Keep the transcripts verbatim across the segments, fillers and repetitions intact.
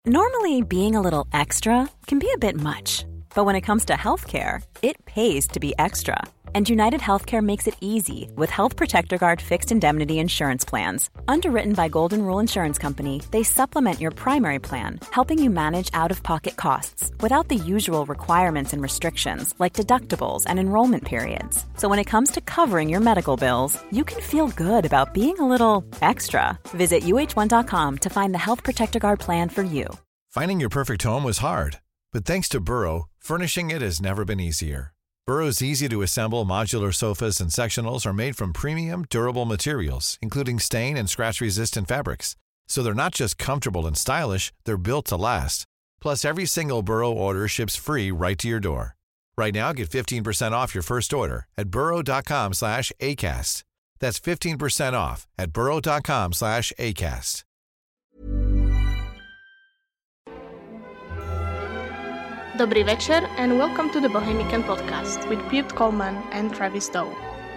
Normally, being a little extra can be a bit much, but when it comes to healthcare, it pays to be extra. And United Healthcare makes it easy with Health Protector Guard fixed indemnity insurance plans. Underwritten by Golden Rule Insurance Company, they supplement your primary plan, helping you manage out-of-pocket costs without the usual requirements and restrictions like deductibles and enrollment periods. So when it comes to covering your medical bills, you can feel good about being a little extra. Visit U H one dot com to find the Health Protector Guard plan for you. Finding your perfect home was hard, but thanks to Burrow, furnishing it has never been easier. Burrow's easy-to-assemble modular sofas and sectionals are made from premium, durable materials, including stain and scratch-resistant fabrics. So they're not just comfortable and stylish, they're built to last. Plus, every single Burrow order ships free right to your door. Right now, get fifteen percent off your first order at burrow.com slash ACAST. That's fifteen percent off at burrow.com slash ACAST. Dobrý večer and welcome to the Bohemican Podcast with Pete Coleman and Travis Dow.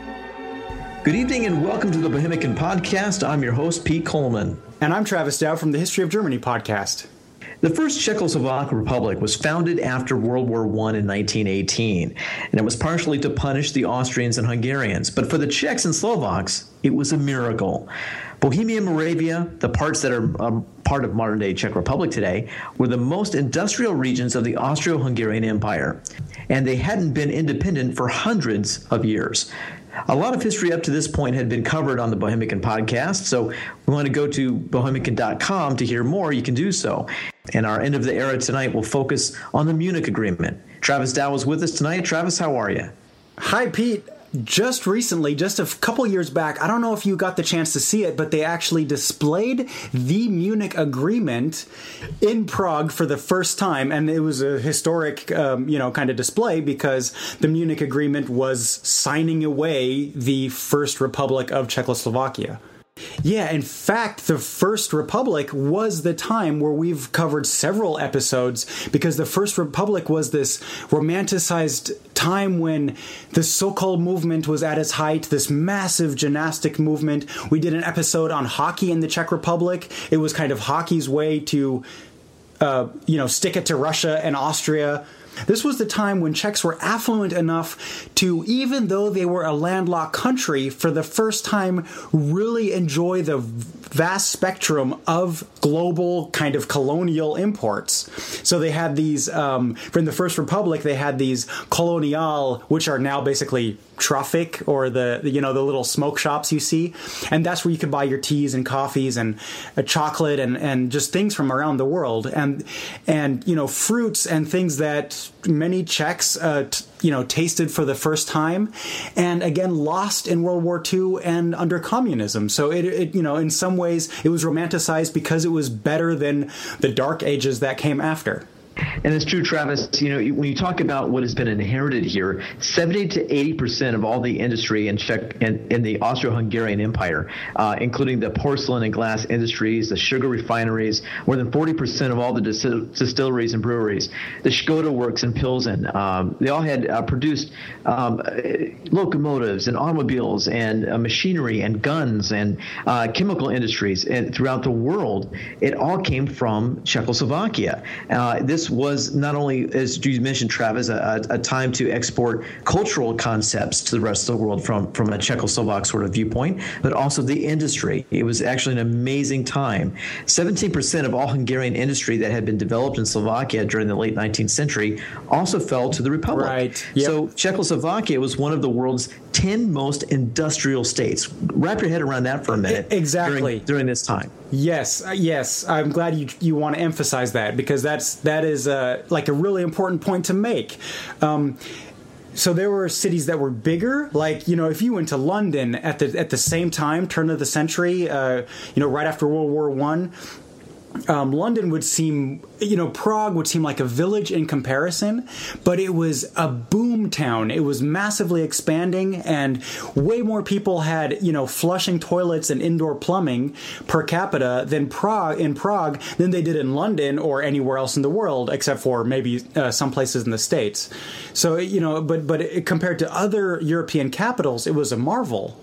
Good evening and welcome to the Bohemican Podcast. I'm your host, Pete Coleman. And I'm Travis Dow from the History of Germany podcast. The first Czechoslovak Republic was founded after World War One in nineteen eighteen, and it was partially to punish the Austrians and Hungarians. But for the Czechs and Slovaks, it was a miracle. Bohemia and Moravia, the parts that are um, part of modern-day Czech Republic today, were the most industrial regions of the Austro-Hungarian Empire, and they hadn't been independent for hundreds of years. A lot of history up to this point had been covered on the Bohemican Podcast, so we want to go to bohemican dot com to hear more. You can do so. And our end of the era tonight will focus on the Munich Agreement. Travis Dow is with us tonight. Travis, how are you? Hi, Pete. Just recently, just a couple years back, I don't know if you got the chance to see it, but they actually displayed the Munich Agreement in Prague for the first time. And it was a historic, um, you know, kind of display because the Munich Agreement was signing away the First Republic of Czechoslovakia. Yeah, in fact, the First Republic was the time where we've covered several episodes because the First Republic was this romanticized time when the so-called movement was at its height, this massive gymnastic movement. We did an episode on hockey in the Czech Republic. It was kind of hockey's way to, uh, you know, stick it to Russia and Austria. This was the time when Czechs were affluent enough to, even though they were a landlocked country, for the first time really enjoy the vast spectrum of global kind of colonial imports. So they had these, um, from the First Republic, they had these colonial, which are now basically Traffic, or the, the you know the little smoke shops you see, and that's where you could buy your teas and coffees and uh, chocolate and and just things from around the world, and and you know fruits and things that many Czechs uh, t- you know tasted for the first time, and again lost in World War Two and under communism. So it, it you know in some ways it was romanticized because it was better than the dark ages that came after. And it's true, Travis, you know, when you talk about what has been inherited here, seventy to eighty percent of all the industry in Czech in, in the Austro-Hungarian Empire, uh, including the porcelain and glass industries, the sugar refineries, more than forty percent of all the distil- distilleries and breweries, the Skoda works in Pilsen, um, they all had uh, produced um, locomotives and automobiles and uh, machinery and guns and uh, chemical industries and throughout the world. It all came from Czechoslovakia. Uh, this was not only, as you mentioned, Travis, a, a time to export cultural concepts to the rest of the world from, from a Czechoslovak sort of viewpoint, but also the industry. It was actually an amazing time. seventeen percent of all Hungarian industry that had been developed in Slovakia during the late nineteenth century also fell to the Republic. Right. Yep. So Czechoslovakia was one of the world's ten most industrial states. Wrap your head around that for a minute. Exactly. During, during this time. Yes, yes. I'm glad you you want to emphasize that because that's that is uh, like a really important point to make. Um, so there were cities that were bigger, like you know, if you went to London at the at the same time, turn of the century, uh, you know, right after World War One. Um, London would seem, you know, Prague would seem like a village in comparison, but it was a boom town. It was massively expanding, and way more people had, you know, flushing toilets and indoor plumbing per capita than Prague in Prague than they did in London or anywhere else in the world, except for maybe uh, some places in the States. So, you know, but but it, compared to other European capitals, it was a marvel.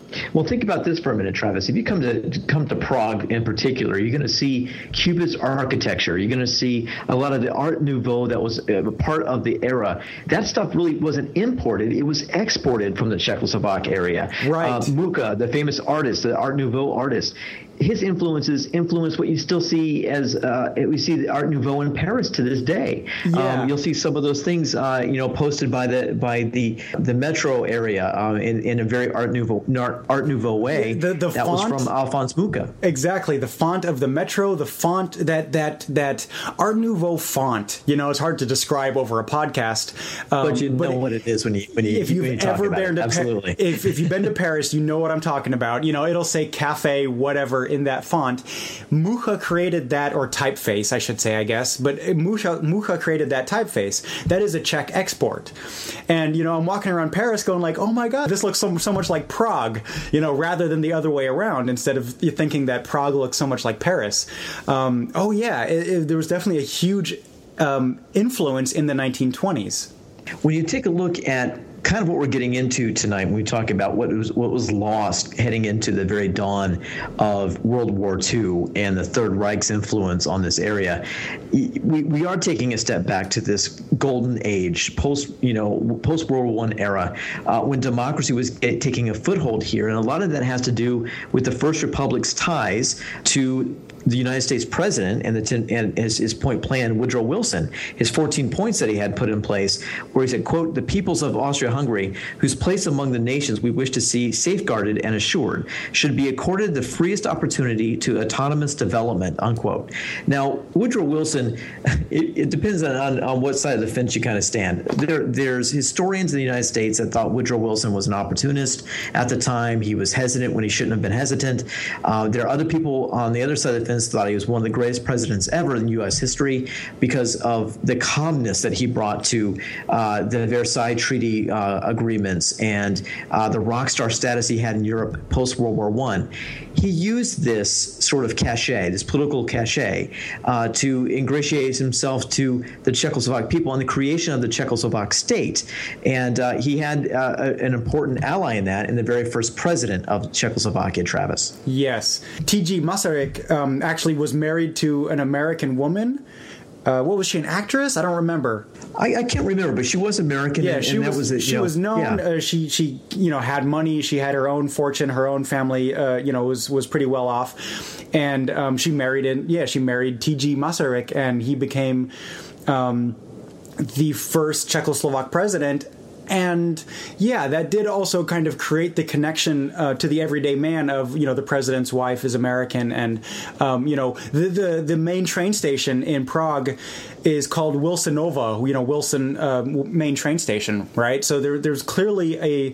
Well, think about this for a minute, Travis. If you come to come to Prague in particular, you're going to see Cubist architecture. You're going to see a lot of the Art Nouveau that was a part of the era. That stuff really wasn't imported; it was exported from the Czechoslovak area. Right. Uh, Mucha, the famous artist, the Art Nouveau artist, his influences influence what you still see as uh, we see the Art Nouveau in Paris to this day. Yeah. Um, you'll see some of those things, uh, you know, posted by the by the the metro area um, in in a very Art Nouveau Art Nouveau way. The, the that font, was from Alphonse Mucha. Exactly, the font of the metro, the font that that that Art Nouveau font. You know, it's hard to describe over a podcast, um, but you know but what it is when you when you if you've when you talk ever about been it. to Absolutely. Pa- if if you've been to Paris, you know what I'm talking about. You know, it'll say cafe whatever in that font. Mucha created that, or typeface, I should say, I guess. But Mucha Mucha created that typeface. That is a Czech export. And you know, I'm walking around Paris going like, oh my god, this looks so so much like Prague. You know, rather than the other way around. Instead of thinking that Prague looks so much like Paris. Um, oh yeah, it, it, there was definitely a huge um, influence in the nineteen twenties. When you take a look at kind of what we're getting into tonight when we talk about what was what was lost heading into the very dawn of World War Two and the Third Reich's influence on this area, we, we are taking a step back to this golden age, post you know post World War One era, uh, when democracy was taking a foothold here, and a lot of that has to do with the First Republic's ties to the United States president and the ten, and his, his point plan, Woodrow Wilson, his fourteen points that he had put in place, where he said, quote, "The peoples of Austria-Hungary, whose place among the nations we wish to see safeguarded and assured, should be accorded the freest opportunity to autonomous development," unquote. Now, Woodrow Wilson, it, it depends on, on what side of the fence you kind of stand. There, there's historians in the United States that thought Woodrow Wilson was an opportunist at the time. He was hesitant when he shouldn't have been hesitant. Uh, there are other people on the other side of the fence thought he was one of the greatest presidents ever in U S history because of the calmness that he brought to uh, the Versailles Treaty uh, agreements and uh, the rock star status he had in Europe post-World War One. He used this sort of cachet, this political cachet, uh, to ingratiate himself to the Czechoslovak people and the creation of the Czechoslovak state. And uh, he had uh, an important ally in that, in the very first president of Czechoslovakia, Travis. Yes. T G Masaryk um, actually was married to an American woman. Uh, what was she, an actress? I don't remember. I, I can't remember, but she was American. Yeah, and, she and was. That was it, she know, was known. Yeah. Uh, she she you know had money. She had her own fortune. Her own family uh, you know was was pretty well off, and um, she married in yeah she married T G Masaryk, and he became um, the first Czechoslovak president. And yeah, that did also kind of create the connection uh, to the everyday man of, you know, the president's wife is American. And, um, you know, the, the the main train station in Prague is called Wilsonova, you know, Wilson uh, main train station. Right. So there, there's clearly a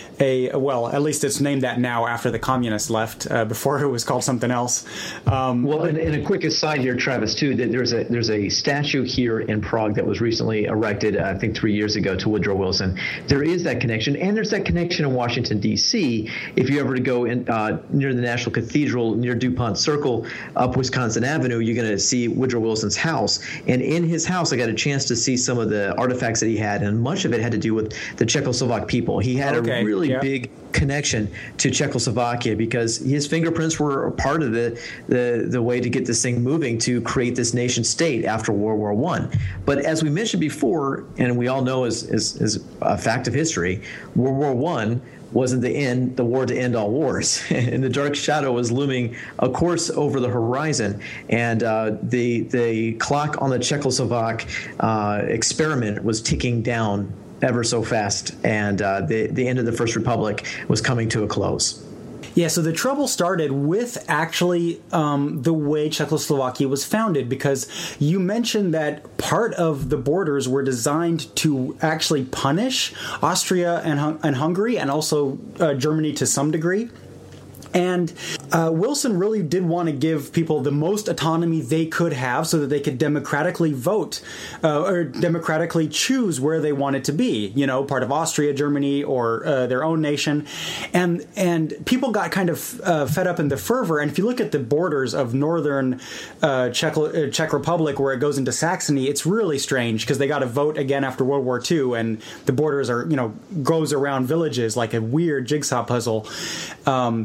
A, well, at least it's named that now after the communists left. Uh, before it was called something else. Um, well, and, and a quick aside here, Travis, too, that there's a there's a statue here in Prague that was recently erected, I think three years ago, to Woodrow Wilson. There is that connection, and there's that connection in Washington, D C If you ever to go in uh, near the National Cathedral, near DuPont Circle, up Wisconsin Avenue, you're going to see Woodrow Wilson's house. And in his house, I got a chance to see some of the artifacts that he had, and much of it had to do with the Czechoslovak people. He had okay. a really Yeah. big connection to Czechoslovakia because his fingerprints were a part of the, the the way to get this thing moving to create this nation state after World War One. But as we mentioned before, and we all know as, as, as a fact of history, World War One wasn't the end, the war to end all wars. And the dark shadow was looming, of course, over the horizon. And uh, the the clock on the Czechoslovak uh, experiment was ticking down ever so fast, and uh, the the end of the First Republic was coming to a close. Yeah, so the trouble started with actually um, the way Czechoslovakia was founded, because you mentioned that part of the borders were designed to actually punish Austria and, and Hungary, and also uh, Germany to some degree. And uh, Wilson really did want to give people the most autonomy they could have so that they could democratically vote uh, or democratically choose where they wanted to be, you know, part of Austria, Germany, or uh, their own nation. And and people got kind of uh, fed up in the fervor. And if you look at the borders of northern uh, Czech, uh, Czech Republic, where it goes into Saxony, it's really strange because they got to vote again after World War Two, and the borders are, you know, goes around villages like a weird jigsaw puzzle. Um,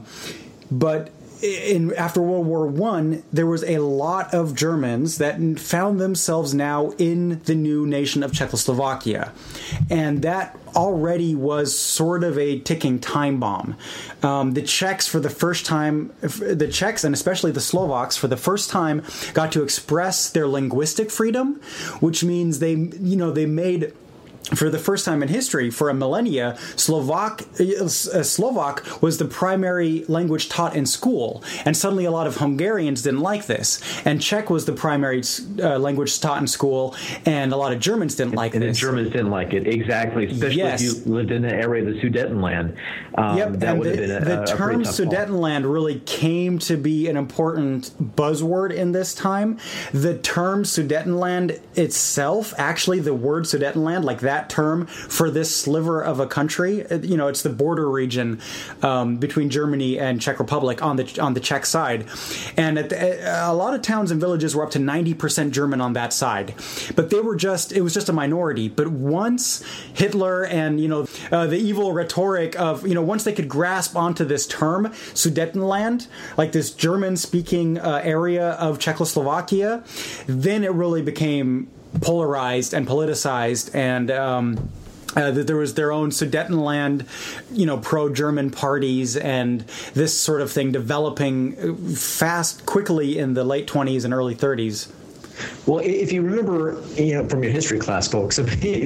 but in after World War One, there was a lot of Germans that found themselves now in the new nation of Czechoslovakia, and that already was sort of a ticking time bomb. Um, the Czechs, for the first time, the Czechs and especially the Slovaks, for the first time, got to express their linguistic freedom, which means they, you know, they made. For the first time in history, for a millennia, Slovak uh, Slovak was the primary language taught in school, and suddenly a lot of Hungarians didn't like this. And Czech was the primary uh, language taught in school, and a lot of Germans didn't like and this. And the Germans didn't like it, exactly, especially yes. if you lived in the area of the Sudetenland. Um, yep, that and would the, have been a, the a term Sudetenland really came to be an important buzzword in this time. The term Sudetenland itself, actually the word Sudetenland, like that, That term for this sliver of a country, you know, it's the border region um, between Germany and Czech Republic on the on the Czech side, and at the, a lot of towns and villages were up to ninety percent German on that side, but they were just it was just a minority. But once Hitler and you know uh, the evil rhetoric of you know once they could grasp onto this term Sudetenland, like this German-speaking uh, area of Czechoslovakia, then it really became polarized and politicized, and um, uh, that there was their own Sudetenland, you know, pro-German parties, and this sort of thing developing fast, quickly in the late twenties and early thirties. Well, if you remember, you know, from your history class, folks,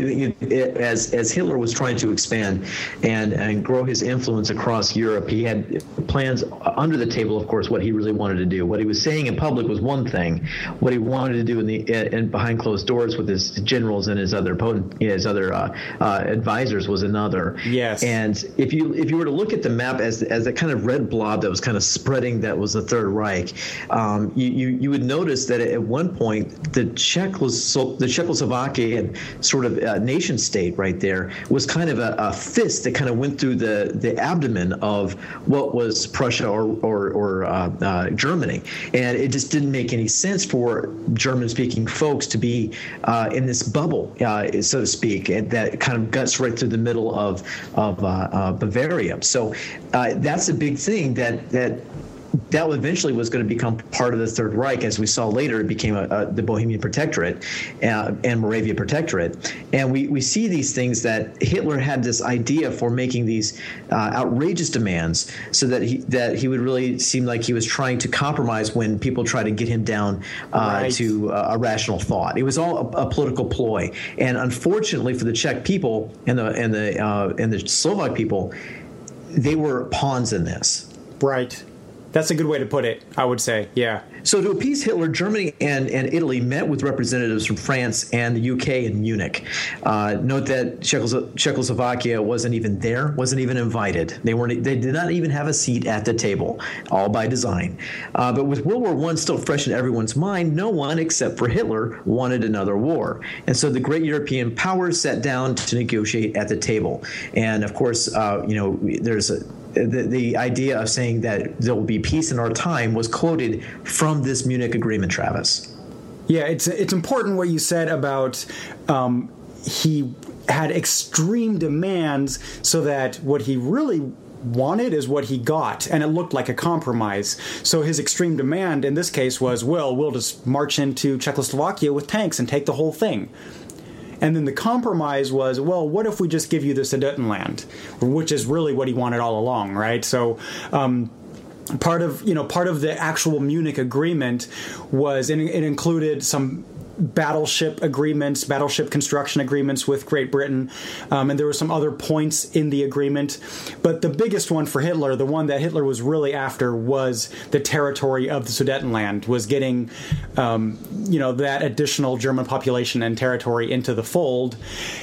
as as Hitler was trying to expand and and grow his influence across Europe, he had plans under the table. Of course, what he really wanted to do, what he was saying in public was one thing, what he wanted to do in the in behind closed doors with his generals and his other his other uh, uh, advisors was another. Yes. And if you if you were to look at the map as as that kind of red blob that was kind of spreading, that was the Third Reich, um, you, you you would notice that at one point, the Czechoslo- the Czechoslovakian sort of uh, nation state right there was kind of a, a fist that kind of went through the, the abdomen of what was Prussia or or, or uh, uh, Germany, and it just didn't make any sense for German-speaking folks to be uh, in this bubble, uh, so to speak, that kind of guts right through the middle of of uh, uh, Bavaria. So uh, that's a big thing that that. That eventually was going to become part of the Third Reich. As we saw later, it became a, a, the Bohemian Protectorate uh, and Moravia Protectorate. And we, we see these things that Hitler had this idea for making these uh, outrageous demands so that he that he would really seem like he was trying to compromise when people try to get him down uh, right. to uh, a rational thought. It was all a, a political ploy. And unfortunately for the Czech people and the and the uh, and the Slovak people, they were pawns in this. Right. That's a good way to put it, I would say, yeah. So to appease Hitler, Germany and, and Italy met with representatives from France and the U K in Munich. Uh, note that Czechoslo- Czechoslovakia wasn't even there, wasn't even invited. They weren't. They did not even have a seat at the table, all by design. Uh, but with World War One still fresh in everyone's mind, no one except for Hitler wanted another war. And so the great European powers sat down to negotiate at the table. And of course, uh, you know, there's a The, the idea of saying that there will be peace in our time was quoted from this Munich agreement, Travis. Yeah, it's it's important what you said about um, he had extreme demands so that what he really wanted is what he got, and it looked like a compromise. So his extreme demand in this case was, well, we'll just march into Czechoslovakia with tanks and take the whole thing. And then the compromise was, well, what if we just give you the Sudetenland, which is really what he wanted all along, right? So um, part of, you know, part of the actual Munich agreement was, and it included some battleship agreements, battleship construction agreements with Great Britain, um, and there were some other points in the agreement. But the biggest one for Hitler, the one that Hitler was really after, was the territory of the Sudetenland, was getting, um, you know, that additional German population and territory into the fold.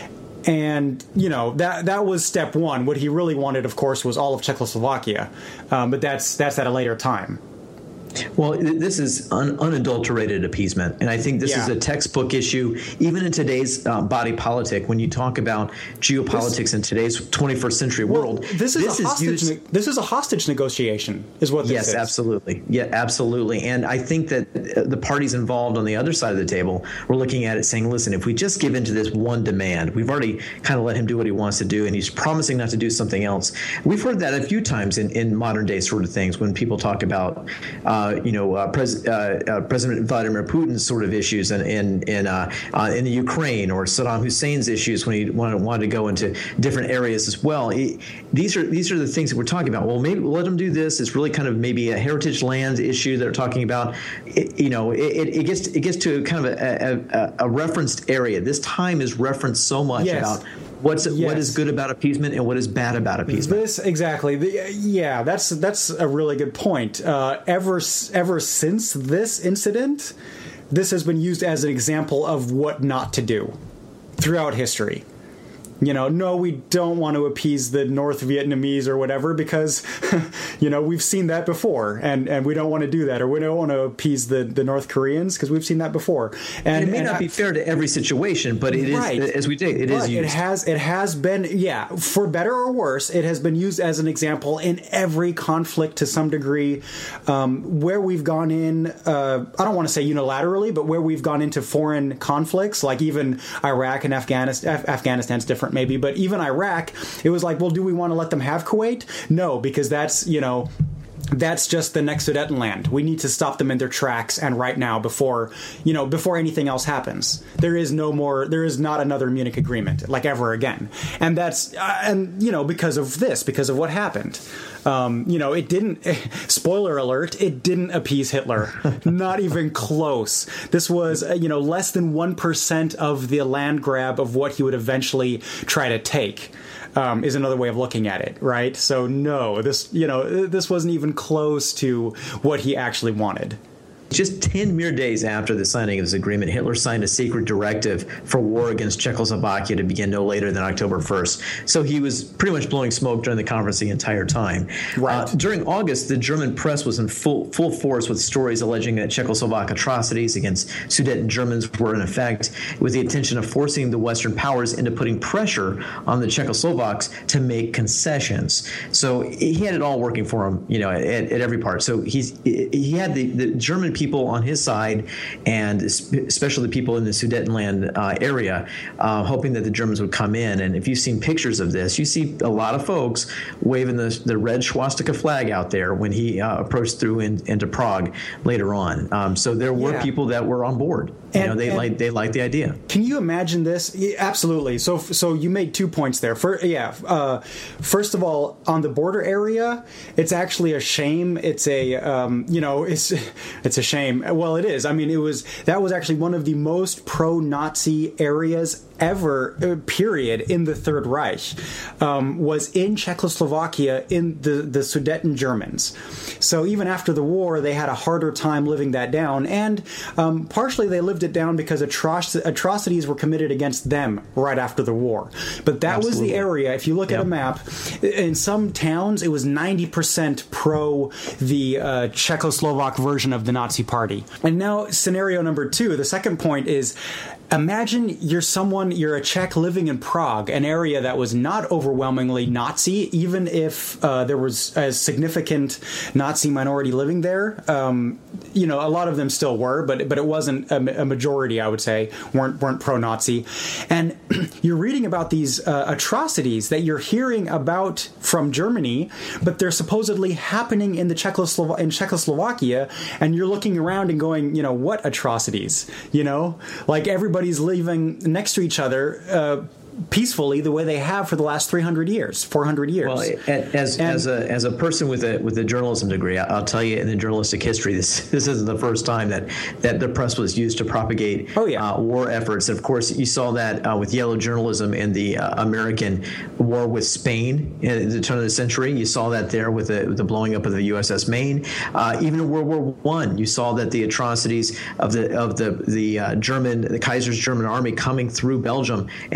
And, you know, that that was step one. What he really wanted, of course, was all of Czechoslovakia. Um, but that's that's at a later time. Well, this is un- unadulterated appeasement, and I think this yeah. is a textbook issue, even in today's uh, body politic. When you talk about geopolitics this, in today's twenty-first century well, world, this is this a hostage. Is used, this is a hostage negotiation, is what this yes, is. Yes, absolutely. Yeah, absolutely. And I think that the parties involved on the other side of the table were looking at it, saying, "Listen, if we just give in to this one demand, we've already kind of let him do what he wants to do, and he's promising not to do something else." We've heard that a few times in, in modern day sort of things when people talk about. Uh, Uh, you know, uh, Pres- uh, uh, President Vladimir Putin's sort of issues in in in, uh, uh, in the Ukraine, or Saddam Hussein's issues when he wanted, wanted to go into different areas as well. It, these are these are the things that we're talking about. Well, maybe we'll let them do this. It's really kind of maybe a heritage land issue they're talking about. It, you know, it, it gets it gets to kind of a, a, a referenced area. This time is referenced so much yes. about. What's yes. what is good about appeasement and what is bad about appeasement? This exactly, the, yeah. That's that's a really good point. Uh, ever ever since this incident, this has been used as an example of what not to do throughout history. You know, no, we don't want to appease the North Vietnamese or whatever because, you know, we've seen that before, and, and we don't want to do that, or we don't want to appease the, the North Koreans because we've seen that before. And, and it may and not I, be fair to every situation, but it right. is, as we did, it but is used. It has, it has been, yeah, for better or worse, it has been used as an example in every conflict to some degree, um, where we've gone in, uh, I don't want to say unilaterally, but where we've gone into foreign conflicts, like even Iraq and Afghanistan. Af- Afghanistan's different. Maybe, but even Iraq, it was like, well, do we want to let them have Kuwait? No, because that's, you know, that's just the next Sudetenland. We need to stop them in their tracks, and right now, before, you know, before anything else happens. There is no more, there is not another Munich Agreement, like ever again. And that's, uh, and, you know, because of this, because of what happened. Um, you know, it didn't, spoiler alert, it didn't appease Hitler. Not even close. This was, uh, you know, less than one percent of the land grab of what he would eventually try to take. Um, is another way of looking at it, right? So no, this, you know, this wasn't even close to what he actually wanted. Just ten mere days after the signing of this agreement, Hitler signed a secret directive for war against Czechoslovakia to begin no later than October first. So he was pretty much blowing smoke during the conference the entire time. Right. Uh, during August, the German press was in full full force with stories alleging that Czechoslovak atrocities against Sudeten Germans were in effect, with the intention of forcing the Western powers into putting pressure on the Czechoslovaks to make concessions. So he had it all working for him, you know, at, at every part. So he's he had the, the German people on his side, and especially the people in the Sudetenland uh, area, uh, hoping that the Germans would come in. And if you've seen pictures of this, you see a lot of folks waving the, the red swastika flag out there when he uh, approached through in, into Prague later on. Um, so there were yeah. people that were on board. You and, know, they like they liked the idea. Can you imagine this? Yeah, absolutely. So, so you made two points there. For, yeah. Uh, first of all, on the border area, it's actually a shame. It's a um, you know, it's it's a shame. Well, it is. I mean, it was that was actually one of the most pro-Nazi areas ever, uh, period, in the Third Reich, um, was in Czechoslovakia, in the, the Sudeten Germans. So even after the war, they had a harder time living that down. And um, partially they lived it down because atroc- atrocities were committed against them right after the war. But that Absolutely. was the area, if you look yep. at a map, in some towns, it was ninety percent pro the uh, Czechoslovak version of the Nazi Party. And now scenario number two, the second point is, imagine you're someone, you're a Czech living in Prague, an area that was not overwhelmingly Nazi, even if uh, there was a significant Nazi minority living there. Um, you know, a lot of them still were, but but it wasn't a, a majority, I would say, weren't weren't pro-Nazi. And you're reading about these uh, atrocities that you're hearing about from Germany, but they're supposedly happening in the Czechoslo- in Czechoslovakia, and you're looking around and going, you know, what atrocities? You know, like everybody Everybody's living next to each other uh, peacefully the way they have for the last three hundred years, four hundred years. Well, as and, as a as a person with a with a journalism degree, I'll tell you, in the journalistic history, this this isn't the first time that, that the press was used to propagate oh, yeah. uh, war efforts. Of course, you saw that uh, with yellow journalism in the uh, American war with Spain in the turn of the century. You saw that there with the, with the blowing up of the U S S Maine. Uh, even in World War One, you saw that the atrocities of the of the the uh, German the Kaiser's German army coming through Belgium and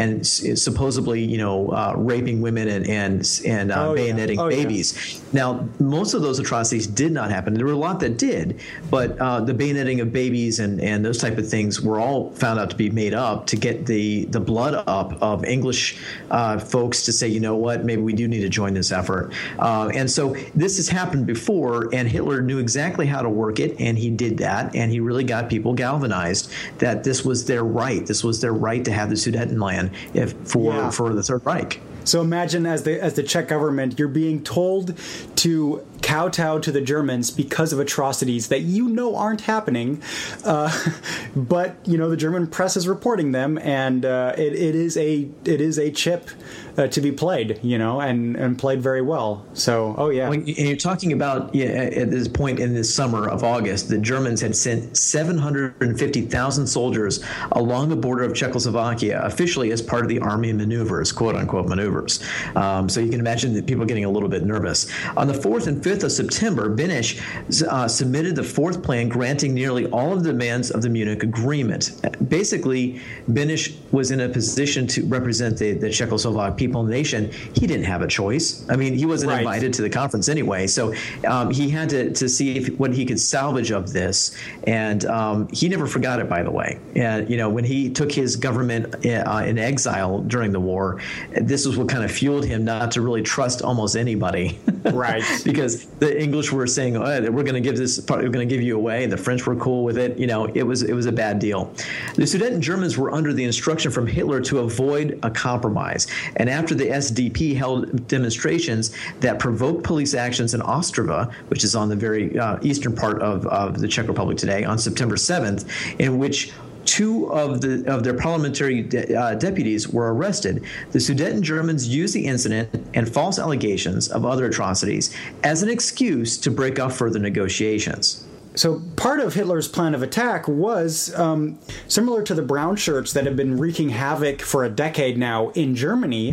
is supposedly, you know, uh, raping women and and, and uh, oh, bayoneting yeah. oh, babies. Yeah. Now, most of those atrocities did not happen. There were a lot that did, but uh, the bayoneting of babies and, and those type of things were all found out to be made up to get the, the blood up of English uh, folks to say, you know what, maybe we do need to join this effort. Uh, and so this has happened before, and Hitler knew exactly how to work it, and he did that, and he really got people galvanized that this was their right. This was their right to have the Sudetenland if, for, yeah. for the Third Reich. So imagine as the as the Czech government, you're being told to kowtow to the Germans because of atrocities that you know aren't happening, uh, but you know the German press is reporting them, and uh, it, it is a it is a chip uh, to be played, you know, and, and played very well. So, oh yeah. When you're talking about yeah, at this point in this summer of August, the Germans had sent seven hundred fifty thousand soldiers along the border of Czechoslovakia, officially as part of the army maneuvers, quote unquote maneuvers. Um, so you can imagine that people getting a little bit nervous. On the fourth and fifth of September, Beneš uh, submitted the fourth plan granting nearly all of the demands of the Munich Agreement. Basically, Beneš was in a position to represent the, the Czechoslovak people and nation. He didn't have a choice. I mean, he wasn't right. invited to the conference anyway, so um, he had to, to see if, what he could salvage of this. And um, he never forgot it, by the way. And, you know, when he took his government uh, in exile during the war, this was what kind of fueled him not to really trust almost anybody. Right. Because the English were saying, oh, we're going to give this part, we're going to give you away. And the French were cool with it. You know, it was it was a bad deal. The Sudeten Germans were under the instruction from Hitler to avoid a compromise. And after the S D P held demonstrations that provoked police actions in Ostrava, which is on the very uh, eastern part of, of the Czech Republic today, on September seventh, in which two of the of their parliamentary de- uh, deputies were arrested, the Sudeten Germans used the incident and false allegations of other atrocities as an excuse to break off further negotiations. So part of Hitler's plan of attack was um, similar to the brown shirts that have been wreaking havoc for a decade now in Germany.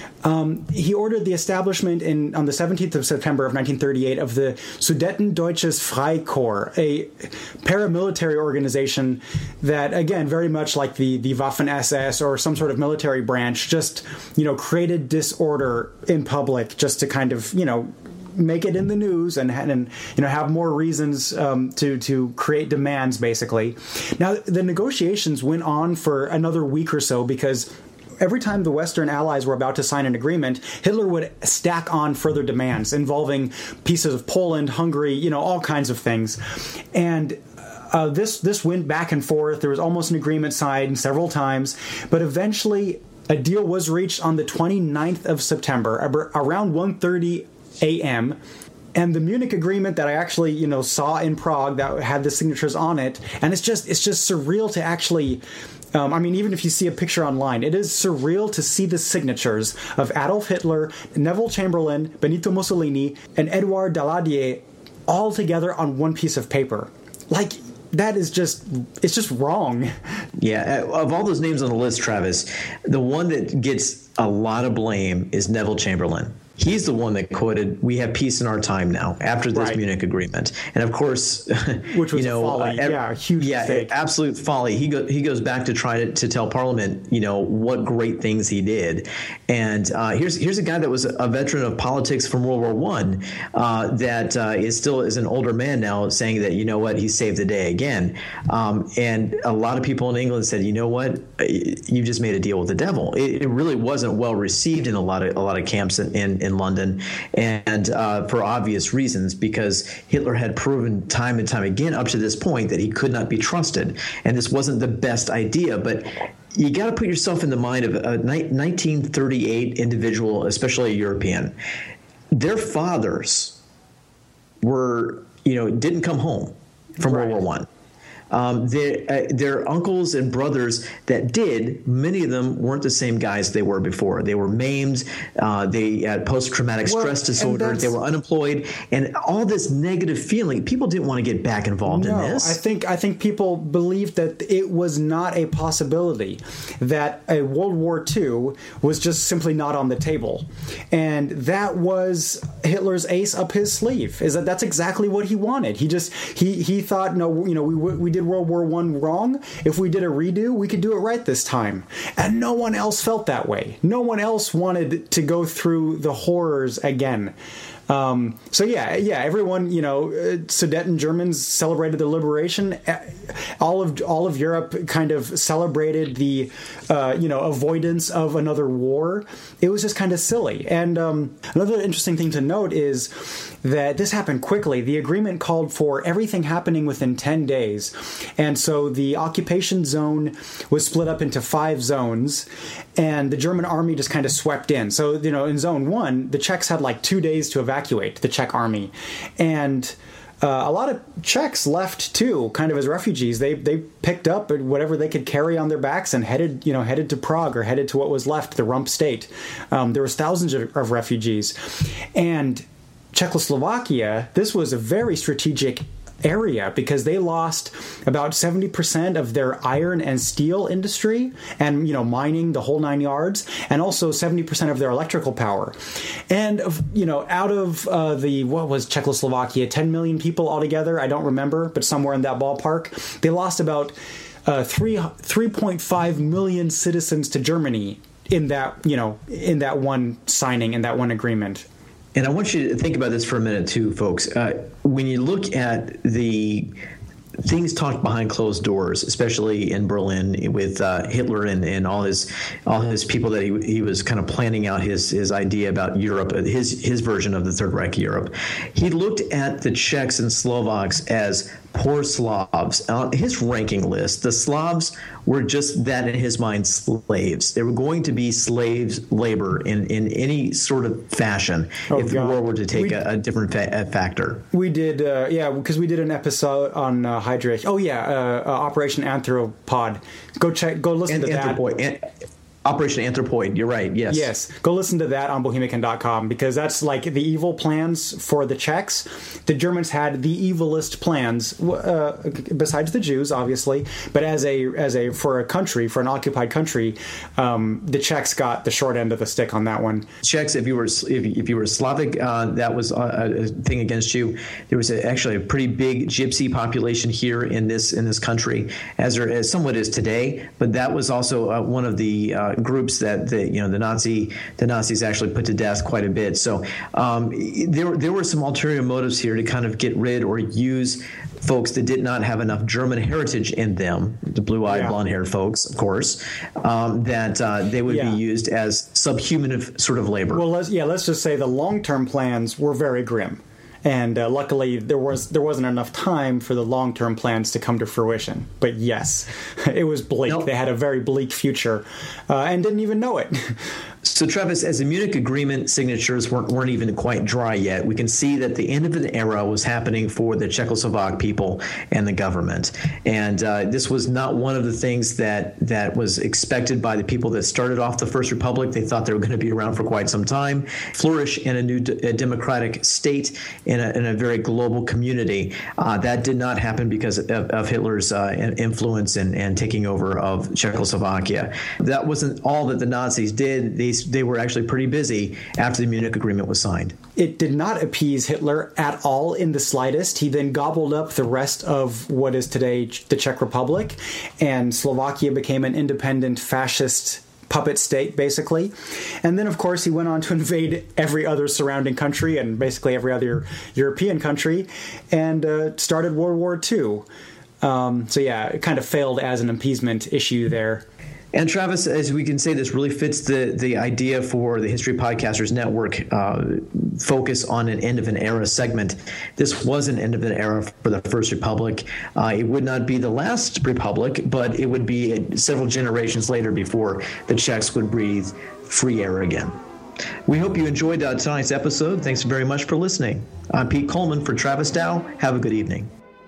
Um, he ordered the establishment in on the seventeenth of September of nineteen thirty-eight of the Sudetendeutsches Freikorps, a paramilitary organization that, again, very much like the, the Waffen-S S or some sort of military branch, just, you know, created disorder in public just to kind of, you know, make it in the news and, and you know, have more reasons um, to, to create demands, basically. Now, the negotiations went on for another week or so because every time the Western allies were about to sign an agreement, Hitler would stack on further demands involving pieces of Poland, Hungary, you know, all kinds of things. And uh, this this went back and forth. There was almost an agreement signed several times, but eventually a deal was reached on the twenty-ninth of September, around one thirty a.m., and the Munich Agreement that I actually, you know, saw in Prague that had the signatures on it, and it's just it's just surreal to actually. Um, I mean, even if you see a picture online, it is surreal to see the signatures of Adolf Hitler, Neville Chamberlain, Benito Mussolini, and Edouard Daladier all together on one piece of paper. Like, that is just, it's just wrong. Yeah, of all those names on the list, Travis, the one that gets a lot of blame is Neville Chamberlain. He's the one that quoted, "We have peace in our time now," after this right. Munich Agreement. And of course, which was you know, folly. Uh, yeah, huge yeah, mistake. absolute folly. He go, he goes back to try to, to tell Parliament, you know, what great things he did. And uh, here's here's a guy that was a veteran of politics from World War One, uh, that uh, is still is an older man now, saying that, you know what, he saved the day again. Um, and a lot of people in England said, you know what, you just made a deal with the devil. It, it really wasn't well received in a lot of a lot of camps in in, in London, and uh, for obvious reasons, because Hitler had proven time and time again up to this point that he could not be trusted, and this wasn't the best idea. But you got to put yourself in the mind of a nineteen thirty-eight individual, especially a European. Their fathers were, you know, didn't come home from right. World War One. Um, their, uh, their uncles and brothers that did, many of them weren't the same guys they were before. They were maimed. Uh, they had post-traumatic well, stress disorder. They were unemployed. And all this negative feeling, people didn't want to get back involved no, in this. I think, I think people believed that it was not a possibility, that a World War Two was just simply not on the table. And that was Hitler's ace up his sleeve, is that that's exactly what he wanted. He just, he, he thought, no, you know, we, we did did World War One wrong, if we did a redo, we could do it right this time. And no one else felt that way. No one else wanted to go through the horrors again. Um, so yeah, yeah, everyone, you know, uh, Sudeten Germans celebrated their liberation. All of all of Europe kind of celebrated the, uh, you know, avoidance of another war. It was just kind of silly. And um, another interesting thing to note is that this happened quickly. The agreement called for everything happening within ten days. And so the occupation zone was split up into five zones, and the German army just kind of swept in. So, you know, in zone one, the Czechs had like two days to evacuate the Czech army. And uh, a lot of Czechs left too, kind of as refugees. They they picked up whatever they could carry on their backs and headed, you know, headed to Prague or headed to what was left, the Rump state. Um, there was thousands of, of refugees. And Czechoslovakia, this was a very strategic area because they lost about seventy percent of their iron and steel industry and, you know, mining, the whole nine yards, and also seventy percent of their electrical power. And, you know, out of uh, the, what was Czechoslovakia, ten million people altogether, I don't remember, but somewhere in that ballpark, they lost about uh, three, three point five million citizens to Germany in that, you know, in that one signing, in that one agreement. And I want you to think about this for a minute, too, folks. Uh, when you look at the things talked behind closed doors, especially in Berlin with uh, Hitler and, and all his all his people that he he was kind of planning out his his idea about Europe, his his version of the Third Reich Europe. He looked at the Czechs and Slovaks as poor Slavs. On his ranking list, the Slavs were just that in his mind, slaves. They were going to be slaves labor in, in any sort of fashion oh, if God. the war were to take we, a, a different fa- a factor. We did, uh, yeah, because we did an episode on uh, Heydrich. Oh, yeah, uh, uh, Operation Anthropod. Go check, go listen and, to Anthropoid. that. And, Operation Anthropoid, you're right, yes. Yes, go listen to that on Bohemican dot com because that's like the evil plans for the Czechs. The Germans had the evilest plans, uh, besides the Jews, obviously, but as a as a for a country, for an occupied country, um, the Czechs got the short end of the stick on that one. Czechs, if you were if, if you were Slavic, uh, that was a, a thing against you. There was a, actually a pretty big gypsy population here in this in this country, as there as somewhat is today, but that was also uh, one of the uh, groups that the you know the Nazi the Nazis actually put to death quite a bit. So um, there there were some ulterior motives here to kind of get rid or use folks that did not have enough German heritage in them, the blue-eyed, yeah. blonde-haired folks, of course, um, that uh, they would yeah. be used as subhuman sort of labor. Well, let's, yeah, let's just say the long-term plans were very grim. And uh, luckily, there was there wasn't enough time for the long-term plans to come to fruition. But yes, it was bleak. Nope. They had a very bleak future uh, and didn't even know it. So, Travis, as the Munich Agreement signatures weren't, weren't even quite dry yet, we can see that the end of an era was happening for the Czechoslovak people and the government. And uh, this was not one of the things that, that was expected by the people that started off the First Republic. They thought they were going to be around for quite some time, flourish in a new d- a democratic state, in a, in a very global community. Uh, that did not happen because of, of Hitler's uh, influence and, and taking over of Czechoslovakia. That wasn't all that the Nazis did. They They were actually pretty busy after the Munich Agreement was signed. It did not appease Hitler at all in the slightest. He then gobbled up the rest of what is today the Czech Republic, and Slovakia became an independent fascist puppet state, basically. And then, of course, he went on to invade every other surrounding country and basically every other European country and uh, started World War Two. Um, so, yeah, it kind of failed as an appeasement issue there. And Travis, as we can say, this really fits the, the idea for the History Podcasters Network uh, focus on an end of an era segment. This was an end of an era for the First Republic. Uh, it would not be the last republic, but it would be several generations later before the Czechs would breathe free air again. We hope you enjoyed uh, tonight's episode. Thanks very much for listening. I'm Pete Coleman for Travis Dow. Have a good evening.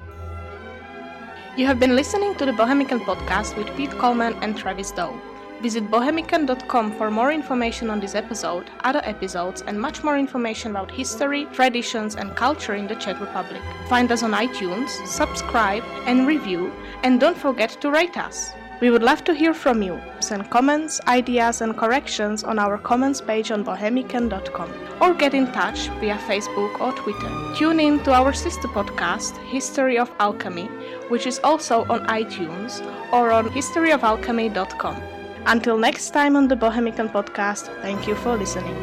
You have been listening to the Bohemican Podcast with Pete Coleman and Travis Dow. Visit bohemican dot com for more information on this episode, other episodes, and much more information about history, traditions, and culture in the Czech Republic. Find us on iTunes, subscribe, and review, and don't forget to rate us. We would love to hear from you. Send comments, ideas and corrections on our comments page on bohemican dot com or get in touch via Facebook or Twitter. Tune in to our sister podcast, History of Alchemy, which is also on iTunes or on history of alchemy dot com. Until next time on the Bohemican Podcast, thank you for listening.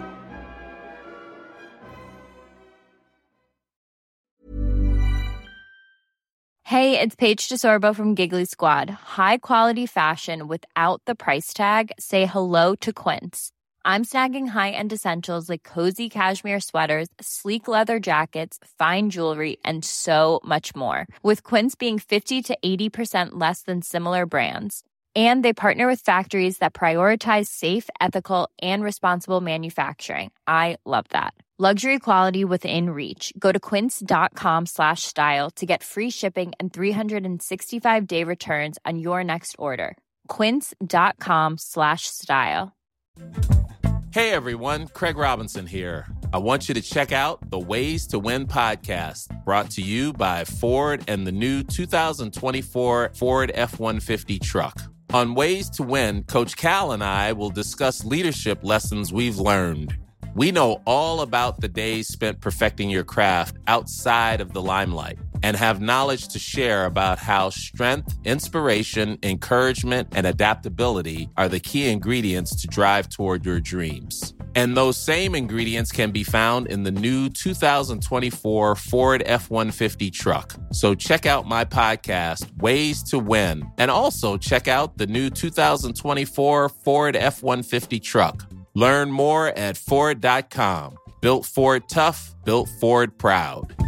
Hey, it's Paige DeSorbo from Giggly Squad. High quality fashion without the price tag. Say hello to Quince. I'm snagging high-end essentials like cozy cashmere sweaters, sleek leather jackets, fine jewelry, and so much more. With Quince being fifty to eighty percent less than similar brands. And they partner with factories that prioritize safe, ethical, and responsible manufacturing. I love that. Luxury quality within reach. Go to quince.com slash style to get free shipping and three sixty-five day returns on your next order. Quince.com slash style. Hey everyone, Craig Robinson here. I want you to check out the Ways to Win podcast, brought to you by Ford and the new two thousand twenty-four Ford F one fifty truck. On Ways to Win, Coach Cal and I will discuss leadership lessons we've learned. We know all about the days spent perfecting your craft outside of the limelight and have knowledge to share about how strength, inspiration, encouragement, and adaptability are the key ingredients to drive toward your dreams. And those same ingredients can be found in the new two thousand twenty-four Ford F one fifty truck. So check out my podcast, Ways to Win, and also check out the new two thousand twenty-four Ford F one fifty truck. Learn more at Ford dot com. Built Ford tough, built Ford proud.